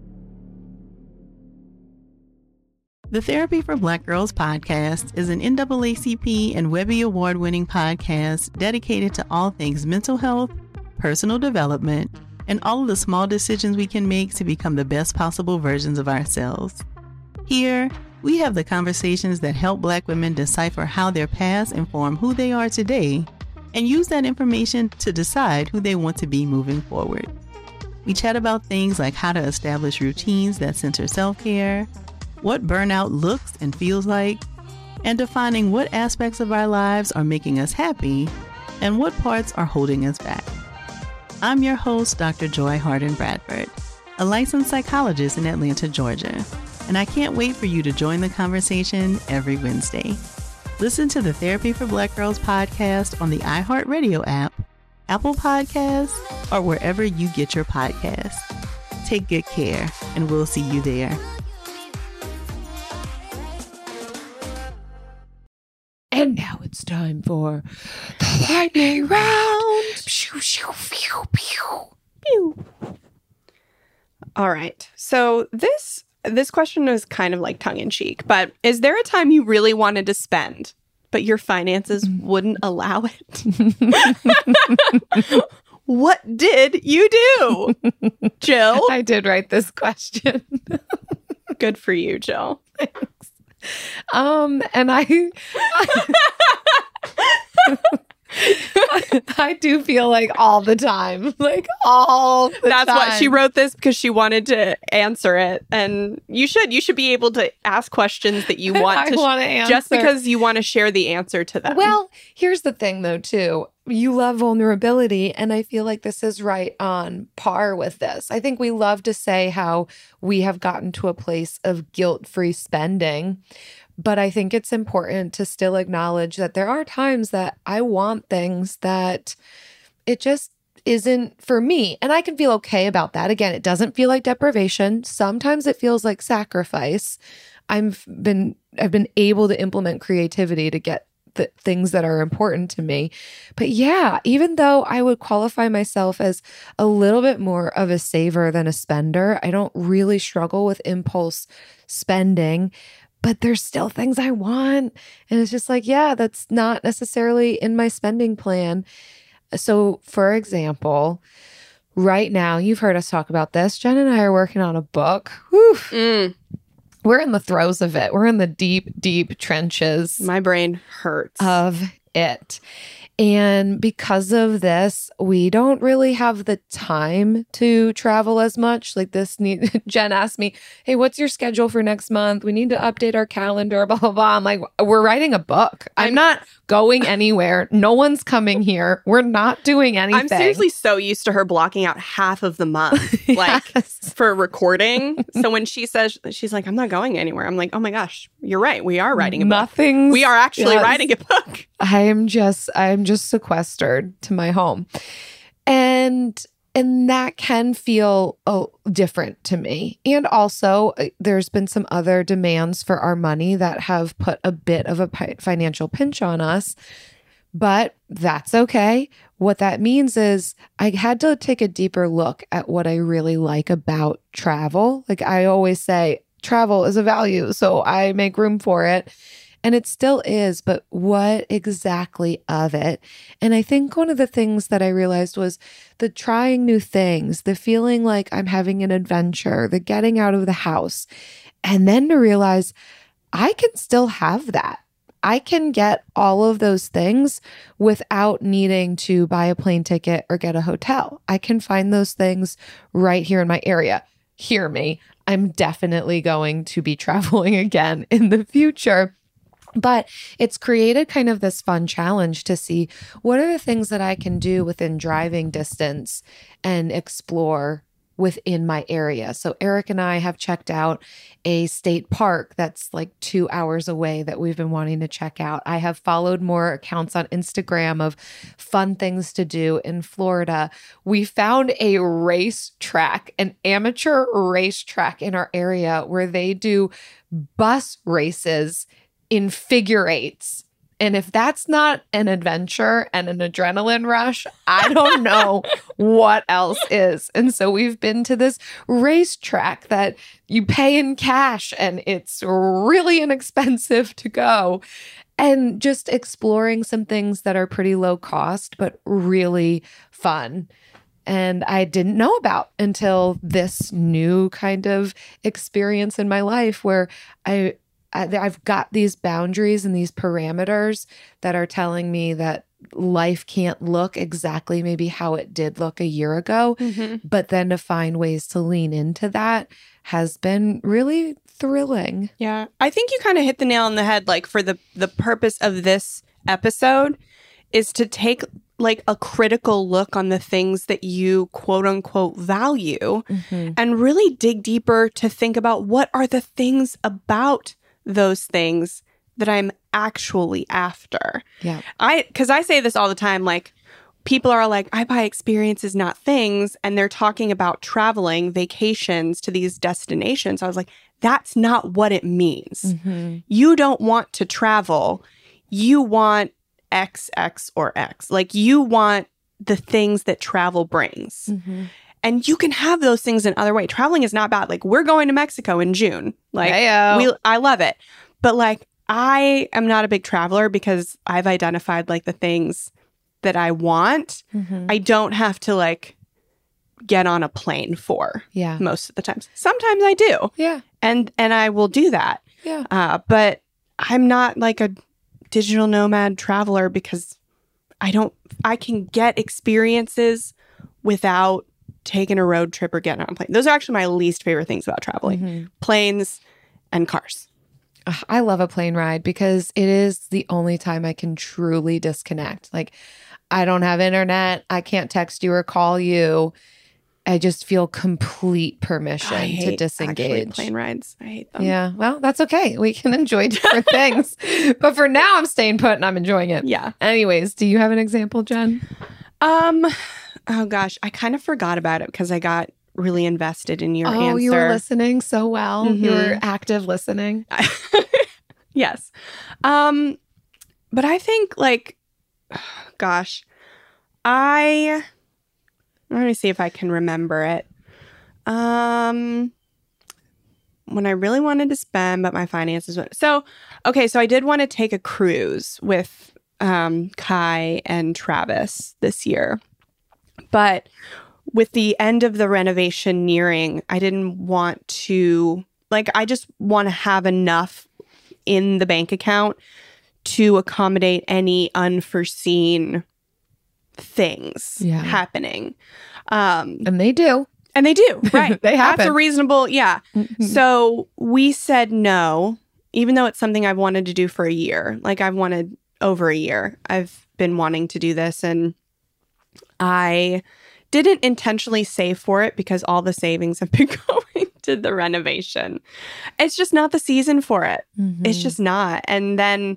The Therapy for Black Girls podcast is an NAACP and Webby Award-winning podcast dedicated to all things mental health, personal development, and all of the small decisions we can make to become the best possible versions of ourselves. Here, we have the conversations that help Black women decipher how their past inform who they are today and use that information to decide who they want to be moving forward. We chat about things like how to establish routines that center self-care, what burnout looks and feels like, and defining what aspects of our lives are making us happy and what parts are holding us back. I'm your host, Dr. Joy Harden Bradford, a licensed psychologist in Atlanta, Georgia, and I can't wait for you to join the conversation every Wednesday. Listen to the Therapy for Black Girls podcast on the iHeartRadio app, Apple Podcasts, or wherever you get your podcasts. Take good care, and we'll see you there. And now it's time for the lightning round. Pew, pew, pew, pew, pew. All right. So this question is kind of like tongue-in-cheek, but is there a time you really wanted to spend, but your finances wouldn't allow it? What did you do, Jill? I did write this question. Good for you, Jill. Thanks. And I do feel like all the time, That's why she wrote this, because she wanted to answer it. And you should be able to ask questions that you want to answer. Just because you want to share the answer to them. Well, here's the thing though, too. You love vulnerability, and I feel like this is right on par with this. I think we love to say how we have gotten to a place of guilt-free spending, but I think it's important to still acknowledge that there are times that I want things that it just isn't for me, and I can feel okay about that. Again, it doesn't feel like deprivation. Sometimes it feels like sacrifice. I've been able to implement creativity to get the things that are important to me. But yeah, even though I would qualify myself as a little bit more of a saver than a spender, I don't really struggle with impulse spending, but there's still things I want. And it's just like, yeah, that's not necessarily in my spending plan. So for example, right now, you've heard us talk about this. Jen and I are working on a book. Whew. We're in the throes of it. We're in the deep, deep trenches. My brain hurts. Of it. And because of this, we don't really have the time to travel as much. Jen asked me, hey, what's your schedule for next month? We need to update our calendar, blah, blah, blah. I'm like, we're writing a book. I'm not going anywhere. No one's coming here. We're not doing anything. I'm seriously so used to her blocking out half of the month, for recording. So when she says, she's like, I'm not going anywhere. I'm like, oh my gosh, you're right. We are writing a book. We are actually writing a book. I'm just sequestered to my home. And that can feel different to me. And also, there's been some other demands for our money that have put a bit of a financial pinch on us. But that's okay. What that means is I had to take a deeper look at what I really like about travel. Like I always say, travel is a value, so I make room for it. And it still is, but what exactly of it? And I think one of the things that I realized was the trying new things, the feeling like I'm having an adventure, the getting out of the house, and then to realize I can still have that. I can get all of those things without needing to buy a plane ticket or get a hotel. I can find those things right here in my area. Hear me, I'm definitely going to be traveling again in the future. But it's created kind of this fun challenge to see what are the things that I can do within driving distance and explore within my area. So Eric and I have checked out a state park that's like 2 hours away that we've been wanting to check out. I have followed more accounts on Instagram of fun things to do in Florida. We found a racetrack, an amateur racetrack in our area where they do bus races in figure eights. And if that's not an adventure and an adrenaline rush, I don't know what else is. And so we've been to this racetrack that you pay in cash and it's really inexpensive to go. And just exploring some things that are pretty low cost, but really fun. and I didn't know about until this new kind of experience in my life where I've got these boundaries and these parameters that are telling me that life can't look exactly maybe how it did look a year ago. But then to find ways to lean into that has been really thrilling. Yeah. I think you kind of hit the nail on the head. Like, for the purpose of this episode is to take like a critical look on the things that you quote unquote value and really dig deeper to think about what are the things about those things that I'm actually after. Yeah. Because I say this all the time, like, people are like, I buy experiences, not things. And they're talking about traveling, vacations to these destinations. I was like, that's not what it means. You don't want to travel. You want X, X, or X. Like, you want the things that travel brings. And you can have those things in other ways. Traveling is not bad. Like, we're going to Mexico in June. Like, I love it. But like, I am not a big traveler because I've identified like the things that I want. I don't have to like get on a plane for most of the times. Sometimes I do. Yeah. And I will do that. Yeah. But I'm not like a digital nomad traveler because I can get experiences without taking a road trip or getting on a plane. Those are actually my least favorite things about traveling. Planes and cars. I love a plane ride because it is the only time I can truly disconnect. Like, I don't have internet. I can't text you or call you. I just feel complete permission to disengage. Plane rides. I hate them. Yeah. Well, that's okay. We can enjoy different things. But for now, I'm staying put and I'm enjoying it. Yeah. Anyways, do you have an example, Jen? Oh gosh, I kind of forgot about it because I got really invested in your answer. Oh, you were listening so well. You were active listening. Yes. But I think like, gosh, let me see if I can remember it. When I really wanted to spend, but my finances went. So I did want to take a cruise with Kai and Travis this year. But with the end of the renovation nearing, I didn't want to, like, I just want to have enough in the bank account to accommodate any unforeseen things happening. And they do. And they do, right. They happen. That's a reasonable, So we said no, even though it's something I've wanted to do for a year. Like, I've wanted over a year. I've been wanting to do this, and I didn't intentionally save for it because all the savings have been going to the renovation. It's just not the season for it. It's just not. And then,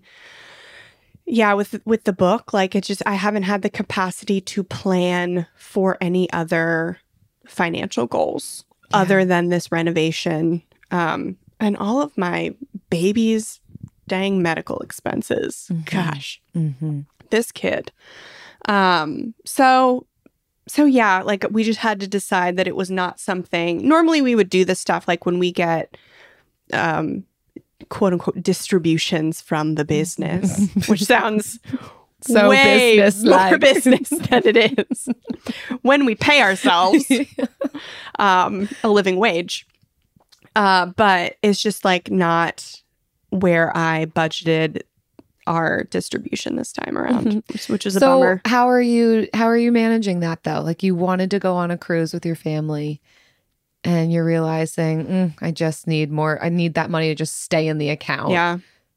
with the book, like, I haven't had the capacity to plan for any other financial goals other than this renovation, and all of my baby's dang medical expenses. Gosh, this kid. So yeah, like, we just had to decide that it was not something. Normally we would do this stuff like when we get quote unquote distributions from the business, which sounds so way more business-like. business than it is when we pay ourselves a living wage. But it's just like not where I budgeted our distribution this time around, which is a bummer. So how are you managing that though? Like, you wanted to go on a cruise with your family and you're realizing I just need more. I need that money to just stay in the account. Yeah.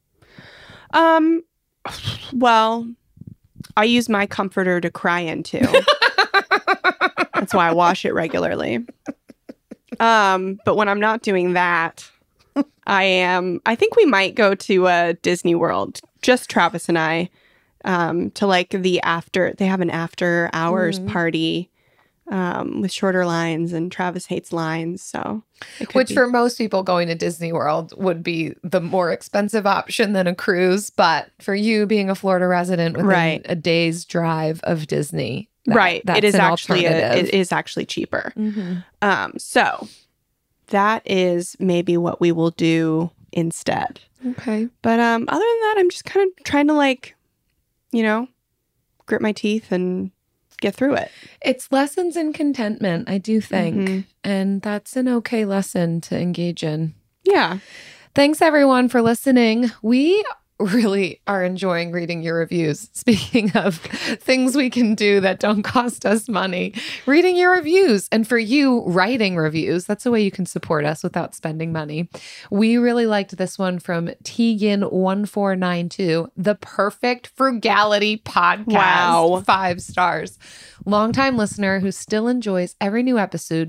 Well, I use my comforter to cry into. That's why I wash it regularly. But when I'm not doing that, I think we might go to Disney World, just Travis and I, to like they have an after hours party with shorter lines, and Travis hates lines. So which for most people, going to Disney World would be the more expensive option than a cruise. But for you, being a Florida resident within a day's drive of Disney, it is actually cheaper. So that is maybe what we will do instead. Okay. But other than that, I'm just kind of trying to, like, grit my teeth and get through it. It's lessons in contentment, I do think. And that's an okay lesson to engage in. Yeah. Thanks, everyone, for listening. We really are enjoying reading your reviews. Speaking of things we can do that don't cost us money, reading your reviews. And for you, writing reviews, that's a way you can support us without spending money. We really liked this one from Tegan1492, The Perfect Frugality Podcast. Wow. 5 stars. Longtime listener who still enjoys every new episode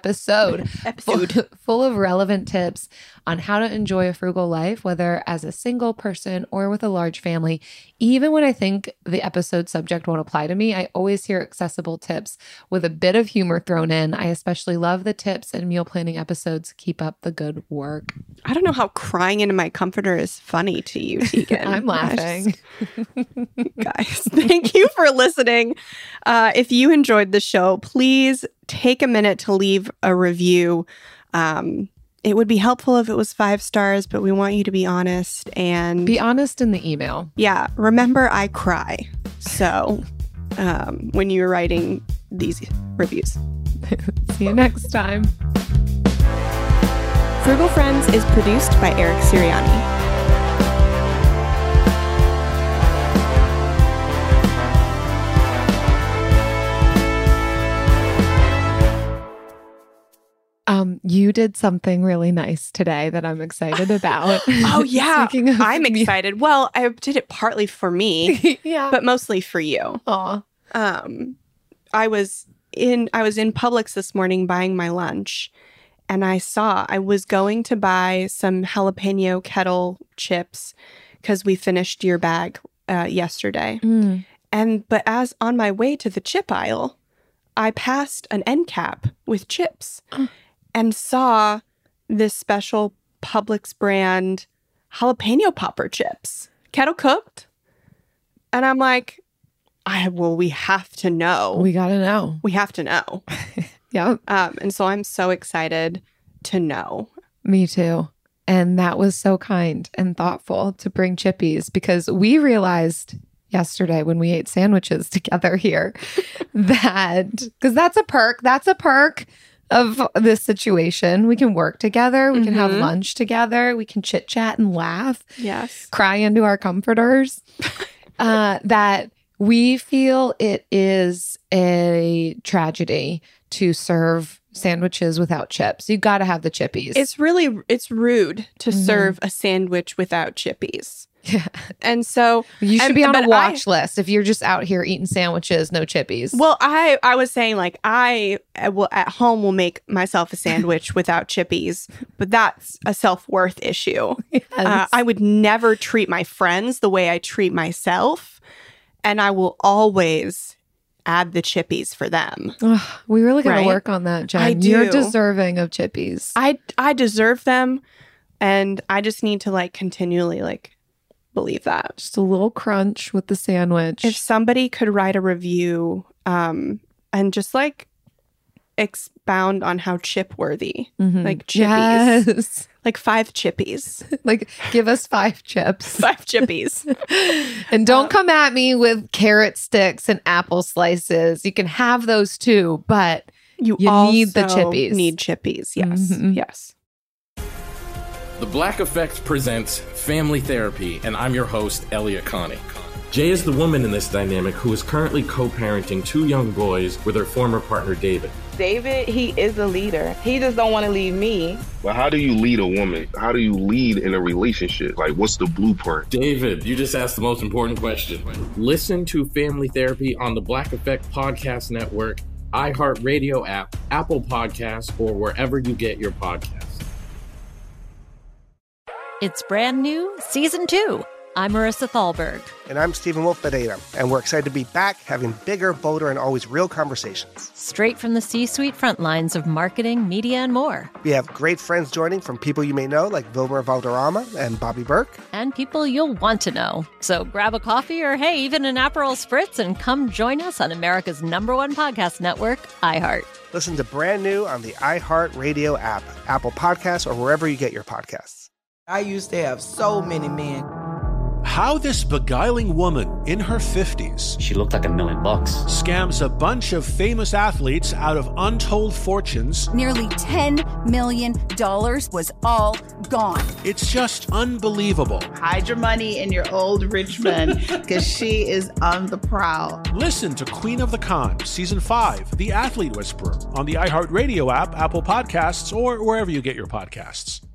full of relevant tips on how to enjoy a frugal life, whether as a single person or with a large family. Even when I think the episode subject won't apply to me, I always hear accessible tips with a bit of humor thrown in. I especially love the tips and meal planning episodes. Keep up the good work. I don't know how crying into my comforter is funny to you, Tegan. I'm laughing. Guys, thank you for listening. If you enjoyed the show, please take a minute to leave a review. It would be helpful if it was 5 stars, but we want you to be honest and be honest in the email. Yeah. Remember, I cry. So when you're writing these reviews. See you next time. Frugal Friends is produced by Eric Siriani. You did something really nice today that I'm excited about. Oh, yeah. I'm excited. Well, I did it partly for me, but mostly for you. Aw. I was in Publix this morning buying my lunch, and I was going to buy some jalapeno kettle chips because we finished your bag yesterday. But as on my way to the chip aisle, I passed an end cap with chips. And saw this special Publix brand jalapeno popper chips, kettle cooked. And I'm like, we have to know. We got to know. We have to know. Yep. And so I'm so excited to know. Me too. And that was so kind and thoughtful to bring chippies, because we realized yesterday when we ate sandwiches together here because that's a perk of this situation. We can work together. We can have lunch together. We can chit chat and laugh. Yes. Cry into our comforters. That we feel it is a tragedy to serve sandwiches without chips. You got to have the chippies. It's rude to serve a sandwich without chippies. Yeah. And so you should be on a watch list if you're just out here eating sandwiches, no chippies. Well, I was saying, like, I will at home will make myself a sandwich without chippies, but that's a self-worth issue. Yes. I would never treat my friends the way I treat myself, and I will always add the chippies for them. Ugh, we really got to work on that, Jen. I do. You're deserving of chippies. I deserve them, and I just need to, like, continually, like, believe that. Just a little crunch with the sandwich. If somebody could write a review and just, like, expound on how chip worthy, like chippies. Yes. Like 5 chippies. Like, give us 5 chips. 5 chippies. And don't come at me with carrot sticks and apple slices. You can have those too, but you need the chippies. Need chippies. Yes. Yes. The Black Effect presents Family Therapy, and I'm your host, Elliot Connie. Jay is the woman in this dynamic who is currently co-parenting 2 young boys with her former partner, David. David, he is a leader. He just don't want to leave me. But how do you lead a woman? How do you lead in a relationship? Like, what's the blueprint? David, you just asked the most important question. Listen to Family Therapy on the Black Effect Podcast Network, iHeartRadio app, Apple Podcasts, or wherever you get your podcasts. It's brand new, Season 2. I'm Marissa Thalberg. And I'm Stephen Wolf Pereira. And we're excited to be back having bigger, bolder, and always real conversations. Straight from the C-suite front lines of marketing, media, and more. We have great friends joining from people you may know, like Wilmer Valderrama and Bobby Burke. And people you'll want to know. So grab a coffee or, hey, even an Aperol Spritz and come join us on America's #1 podcast network, iHeart. Listen to Brand New on the iHeartRadio app, Apple Podcasts, or wherever you get your podcasts. I used to have so many men. how this beguiling woman in her 50s, she looked like $1 million, scams a bunch of famous athletes out of untold fortunes. Nearly $10 million was all gone. It's just unbelievable. Hide your money in your old rich man, because she is on the prowl. Listen to Queen of the Con, Season 5, The Athlete Whisperer, on the iHeartRadio app, Apple Podcasts, or wherever you get your podcasts.